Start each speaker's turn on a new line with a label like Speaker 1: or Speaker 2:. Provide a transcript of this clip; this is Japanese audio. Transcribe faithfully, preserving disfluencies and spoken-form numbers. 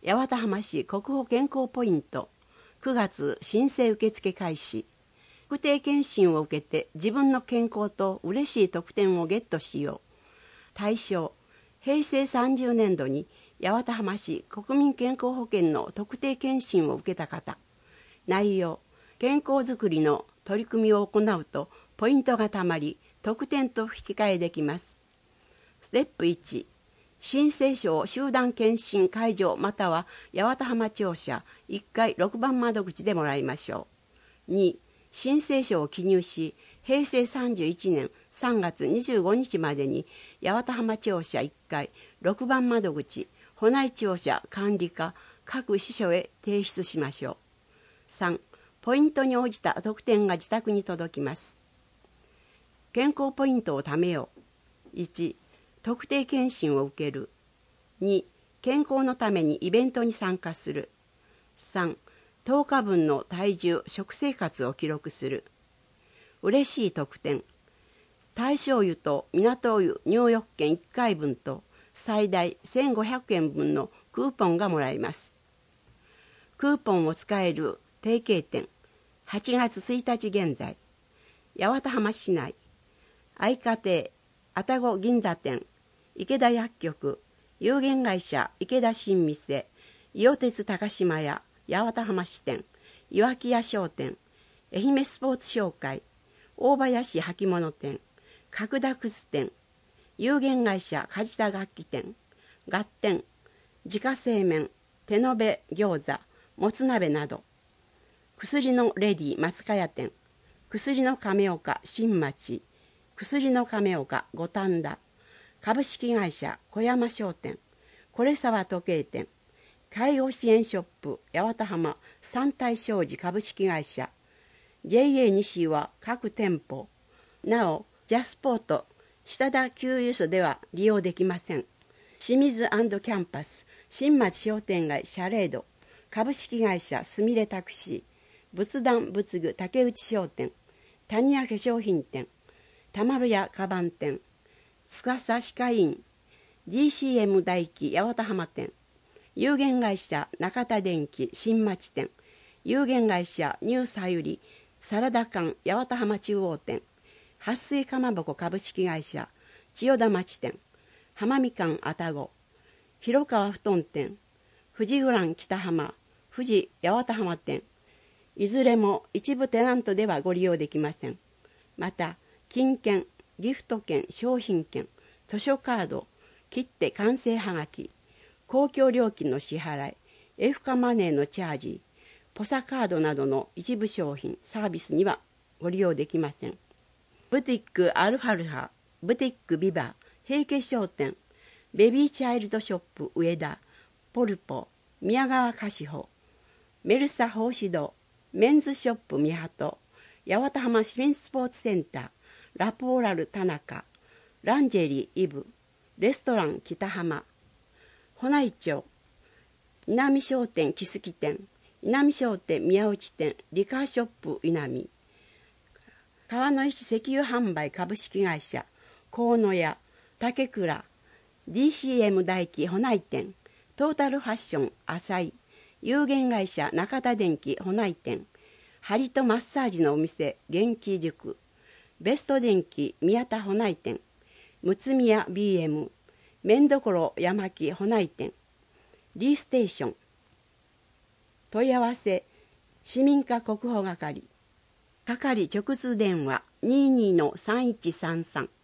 Speaker 1: 八幡浜市国保健康ポイントくがつ申請受付開始。特定健診を受けて自分の健康と嬉しい特典をゲットしよう。対象、へいせいさんじゅうねんどに八幡浜市国民健康保険の特定健診を受けた方。内容、健康づくりの取り組みを行うとポイントがたまり、特典と引き換えできます。ステップいち、申請書を集団検診会場または八幡浜庁舎いっかいろくばん窓口でもらいましょう。に、申請書を記入し、へいせいさんじゅういちねんさんがつにじゅうごにちまでに八幡浜庁舎いっかいろくばん窓口、保内庁舎管理課各支所へ提出しましょう。さん、ポイントに応じた特典が自宅に届きます。健康ポイントを貯めよう。いち、特定健診を受ける。に、健康のためにイベントに参加する。さん、とおかぶんの体重、食生活を記録する。嬉しい特典。大正湯と港湯入浴券いっかいぶんと最大せんごひゃくえんぶんのクーポンがもらえます。クーポンを使える提携店、はちがつついたち現在、八幡浜市内、愛花亭、愛宕銀座店、池田薬局、有限会社池田新店、伊予鉄高島屋、八幡浜支店、岩木屋商店、愛媛スポーツ商会、大林履物店、角田靴店、有限会社梶田楽器店、合点、自家製麺、手延べ餃子、もつ鍋など、薬のレディ松茅店、薬の亀岡新町、薬の亀岡五反田、株式会社小山商店、これさわ時計店、介護支援ショップ八幡浜三体商事株式会社、 ジェイエー 西は各店舗、なおジャスポート下田給油所では利用できません。清水&キャンパス新町商店街シャレード株式会社すみれタクシー、仏壇仏具竹内商店、谷屋化粧品店、田丸屋カバン店、司歯科医院、 ディーシーエム 大輝八幡浜店、有限会社中田電機新町店、有限会社ニューサユリサラダ館八幡浜中央店、撥水かまぼこ株式会社千代田町店、浜みかん愛宕、広川布団店、富士グラン北浜富士八幡浜店、いずれも一部テナントではご利用できません。また金券、ギフト券、商品券、図書カード、切手完成はがき、公共料金の支払い、エフカマネーのチャージ、ポサカードなどの一部商品、サービスにはご利用できません。ブティックアルファルハ、ブティックビバ、平家商店、ベビーチャイルドショップ上田、ポルポ、宮川菓子舗、メルサ奉仕堂、メンズショップ三鳩、八幡浜市民スポーツセンター、ラポーラル田中、ランジェリーイブ、レストラン北浜、保内町、稲美商店木槻店、稲美商店宮内店、リカーショップ稲美、川の石石油販売株式会社河野屋、竹倉、 ディーシーエム 大輝保内店、トータルファッション浅井、有限会社中田電機保内店、針とマッサージのお店元気塾、ベスト電機宮田保内店、むつみや ビーエム、 麺どころ山木保内店、リーステーション、問い合わせ市民課国保係、係直通電話 にじゅうにのさんいちさんさん。